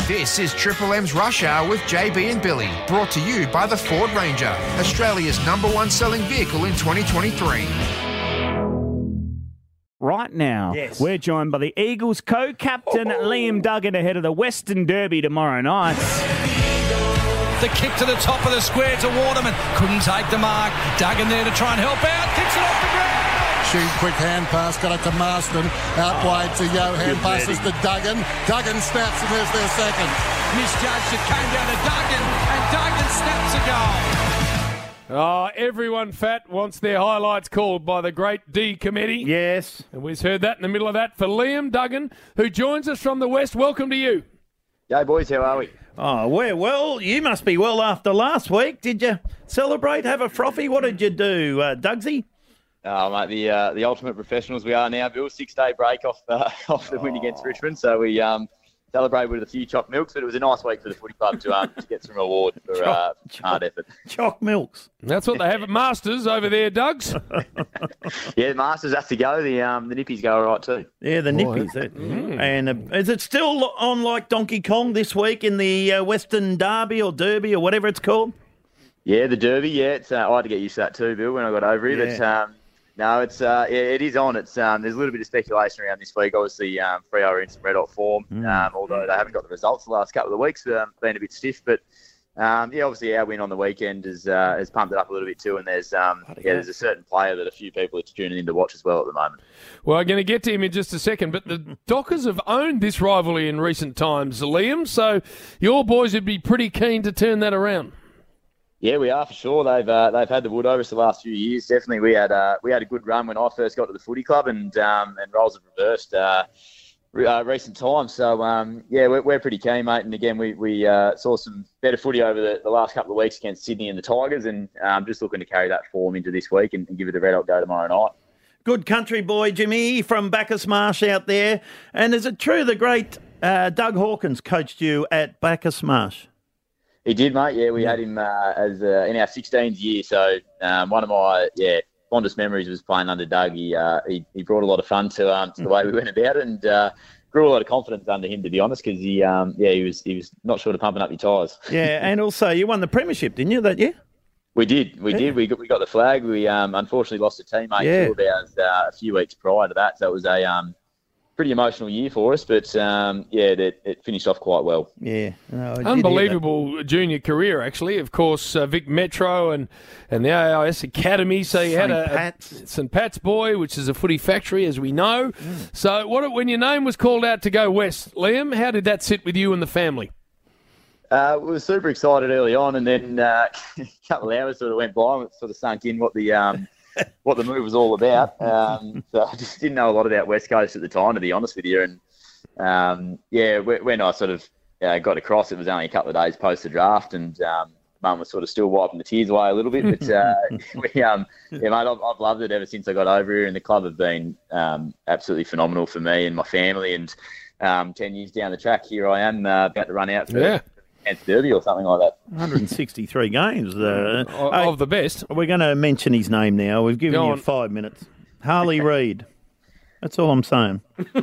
This is Triple M's Rush Hour with JB and Billy, brought to you by the Ford Ranger, Australia's #1 selling vehicle in 2023. Right now, we're joined by the Eagles co-captain Liam Duggan ahead of the Western Derby tomorrow night. The kick to the top of the square to Waterman. Couldn't take the mark. Duggan there to try and help out. Kicks it off the ground. Shoot, quick hand pass, got it to Marston. Out wide to Johan, passes to Duggan. Duggan snaps and there's their second. Misjudged, it came down to Duggan, and Duggan snaps a goal. Oh, everyone fat wants their highlights called by the great D committee. Yes. And we've heard that in the middle of that for Liam Duggan, who joins us from the West. Welcome to you. G'day, boys. How are we? Oh, we're well. You must be well after last week. Did you celebrate, have a frothy? What did you do, Dugsy? Oh, mate, the ultimate professionals we are now, Bill. 6-day break off the win against Richmond. So we celebrated with a few choc milks, but it was a nice week for the footy club to get some reward for hard effort. Choc milks. That's what they have at Masters over there, Dugs. Yeah, Masters has to go. The nippies go all right too. Yeah, the nippies. And is it still on like Donkey Kong this week in the Western Derby or Derby or whatever it's called? Yeah, the Derby. Yeah, it's I had to get used to that too, Bill, when I got over here. Yeah. But no, it's it is on. It's there's a little bit of speculation around this week. Obviously, Freo are in some red hot form, although they haven't got the results the last couple of weeks. Been a bit stiff, but obviously our win on the weekend has pumped it up a little bit too. And there's there's a certain player that a few people are tuning in to watch as well at the moment. Well, I'm going to get to him in just a second, but the Dockers have owned this rivalry in recent times, Liam. So your boys would be pretty keen to turn that around. Yeah, we are for sure. They've had the wood over us the last few years. Definitely, we had a good run when I first got to the footy club, and roles have reversed recent times. So we're pretty keen, mate. And again, we saw some better footy over the last couple of weeks against Sydney and the Tigers, and just looking to carry that form into this week and give it a red hot go tomorrow night. Good country boy, Jimmy, from Bacchus Marsh out there. And is it true the great Doug Hawkins coached you at Bacchus Marsh? He did, mate. Yeah, we had him as in our 16th year. So one of my fondest memories was playing under Doug. He brought a lot of fun to the way we went about it, and grew a lot of confidence under him, to be honest, because he was not short of pumping up your tyres. Yeah, and also you won the premiership, didn't you, that year? We did. We got the flag. We unfortunately lost a teammate to ours a few weeks prior to that. So it was a pretty emotional year for us, but it finished off quite well. Yeah, unbelievable junior career, actually. Of course, Vic Metro and the AIS Academy. So you had St Pat's boy, which is a footy factory, as we know. So when your name was called out to go west, Liam, how did that sit with you and the family? We were super excited early on, and then a couple of hours sort of went by, and it sort of sunk in what the move was all about. So I just didn't know a lot about West Coast at the time, to be honest with you. And when I sort of got across, it was only a couple of days post the draft, and Mum was sort of still wiping the tears away a little bit. But mate, I've loved it ever since I got over here, and the club have been absolutely phenomenal for me and my family. And 10 years down the track, here I am about to run out for Derby or something like that. 163 games. Of the best. We're going to mention his name now. We've given you 5 minutes. Harley Reid. That's all I'm saying.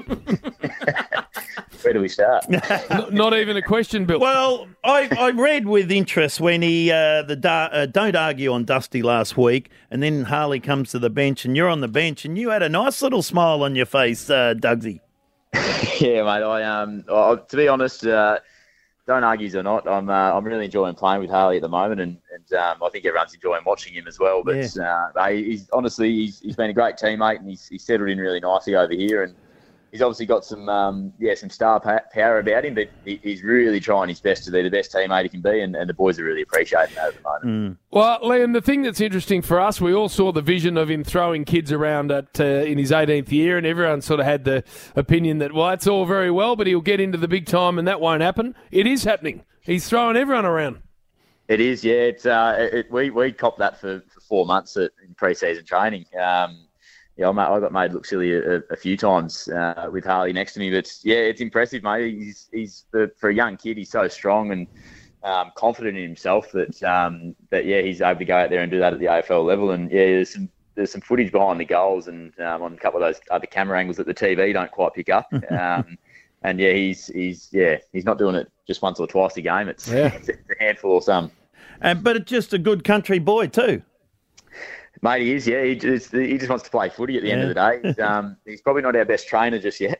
Where do we start? Not even a question, Bill. Well, I read with interest when he don't argue on Dusty last week, and then Harley comes to the bench, and you're on the bench, and you had a nice little smile on your face, Dugsy. Yeah, mate. To be honest, don't argue or not, I'm really enjoying playing with Harley at the moment, and I think everyone's enjoying watching him as well. But he's been a great teammate, and he's settled in really nicely over here, and he's obviously got some star power about him, but he's really trying his best to be the best teammate he can be, and the boys are really appreciating that at the moment. Well, Liam, the thing that's interesting for us, we all saw the vision of him throwing kids around in his 18th year, and everyone sort of had the opinion that, well, it's all very well, but he'll get into the big time and that won't happen. It is happening. He's throwing everyone around. It is, yeah. We copped that for 4 months in pre-season training. I got made look silly a few times with Harley next to me, but it's impressive, mate. He's for a young kid, he's so strong and confident in himself that he's able to go out there and do that at the AFL level. And there's some footage behind the goals and on a couple of those other camera angles that the TV don't quite pick up. And he's not doing it just once or twice a game. It's a handful or some. But it's just a good country boy too. Mate, he is, yeah. He just wants to play footy at the end of the day. He's probably not our best trainer just yet.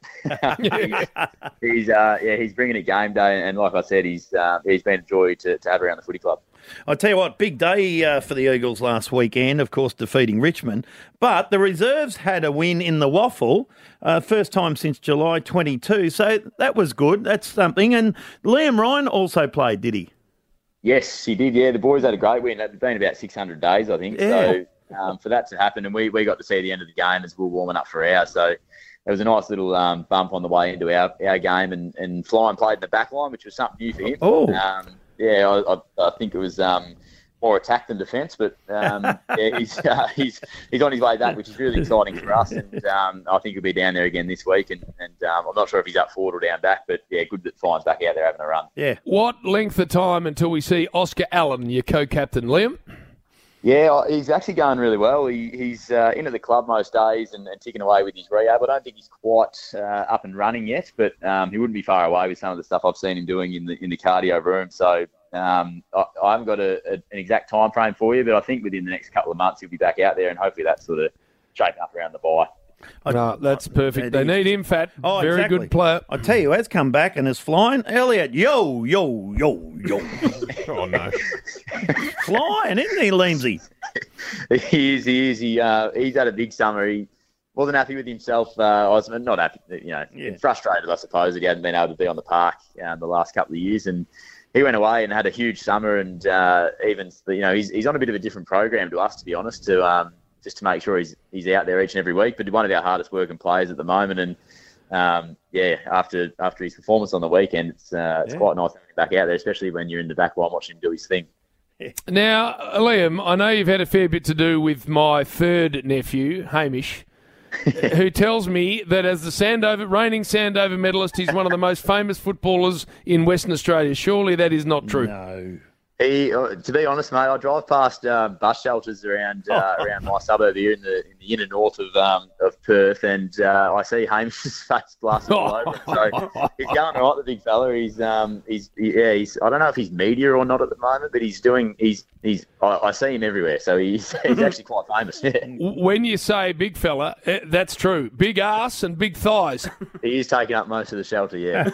He's bringing it game day, and like I said, he's been a joy to have around the footy club. I tell you what, big day for the Eagles last weekend, of course, defeating Richmond. But the reserves had a win in the Waffle, first time since July 22. So that was good. That's something. And Liam Ryan also played, did he? Yes, he did. Yeah, the boys had a great win. It's been about 600 days, I think. Yeah. So for that to happen, and we got to see the end of the game as we were warming up for ours. So it was a nice little bump on the way into our game. And Flying played in the back line, which was something new for him. Oh. I think it was more attack than defence, but he's on his way back, which is really exciting for us. And I think he'll be down there again this week. And I'm not sure if he's up forward or down back, but yeah, good that Flying's back out there having a run. Yeah. What length of time until we see Oscar Allen, your co-captain, Liam? Yeah, he's actually going really well. He's into the club most days and ticking away with his rehab. I don't think he's quite up and running yet, but he wouldn't be far away with some of the stuff I've seen him doing in the cardio room. So I haven't got an exact time frame for you, but I think within the next couple of months he'll be back out there, and hopefully that's sort of shaping up around the bye. No, that's perfect. They need him, Fat. Oh, very exactly. good player. I tell you, has come back and is flying. Elliot, yo. Oh, no. Flying, isn't he, Leamsy? He is. He's had a big summer. He wasn't happy with himself. I was not happy, frustrated, I suppose, that he hadn't been able to be on the park the last couple of years. And he went away and had a huge summer. And he's on a bit of a different program to us, to be honest, just to make sure he's out there each and every week. But one of our hardest working players at the moment. And after his performance on the weekend, it's quite nice having him back out there, especially when you're in the back line watching him do his thing. Now, Liam, I know you've had a fair bit to do with my third nephew, Hamish, who tells me that as the reigning Sandover medalist, he's one of the most famous footballers in Western Australia. Surely that is not true. No. To be honest, mate, I drive past bus shelters around my suburb here in the inner north of Perth, and I see Hamish's face blasted all over. So he's going all right, the big fella. He's I don't know if he's media or not at the moment, but I see him everywhere. So he's actually quite famous. When you say big fella, that's true. Big ass and big thighs. He is taking up most of the shelter. Yeah.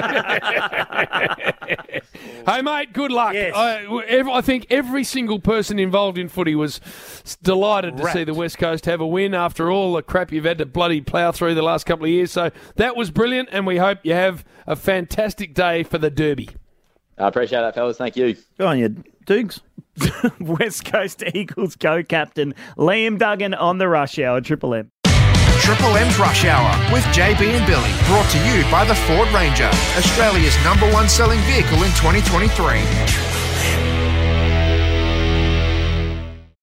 Hey, mate, good luck. Yes. I think every single person involved in footy was delighted to see the West Coast have a win after all the crap you've had to bloody plough through the last couple of years. So that was brilliant, and we hope you have a fantastic day for the Derby. I appreciate that, fellas. Thank you. Go on, you Dukes. West Coast Eagles co-captain Liam Duggan on the Rush Hour, Triple M. Triple M's Rush Hour with JB and Billy, brought to you by the Ford Ranger, Australia's #1 selling vehicle in 2023.